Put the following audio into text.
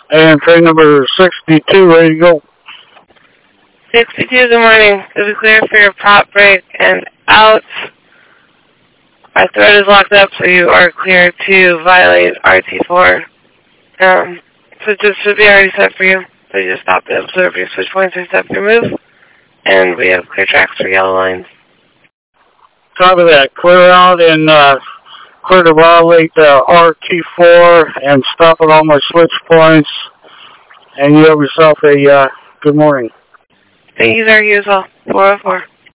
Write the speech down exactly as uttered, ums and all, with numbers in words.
And train number sixty-two, ready to go. sixty-two, good morning. You'll be clear for your prop break and out. Our thread is locked up, so you are clear to violate R T four. Um, so it just should be already set for you. So you just stop and observe your switch points and step your move. And we have clear tracks for yellow lines. Copy that. Clear out and uh, clear to violate uh, R T four and stop at all my switch points. And you have yourself a uh, good morning. Thank you, sir. You as well. four oh four.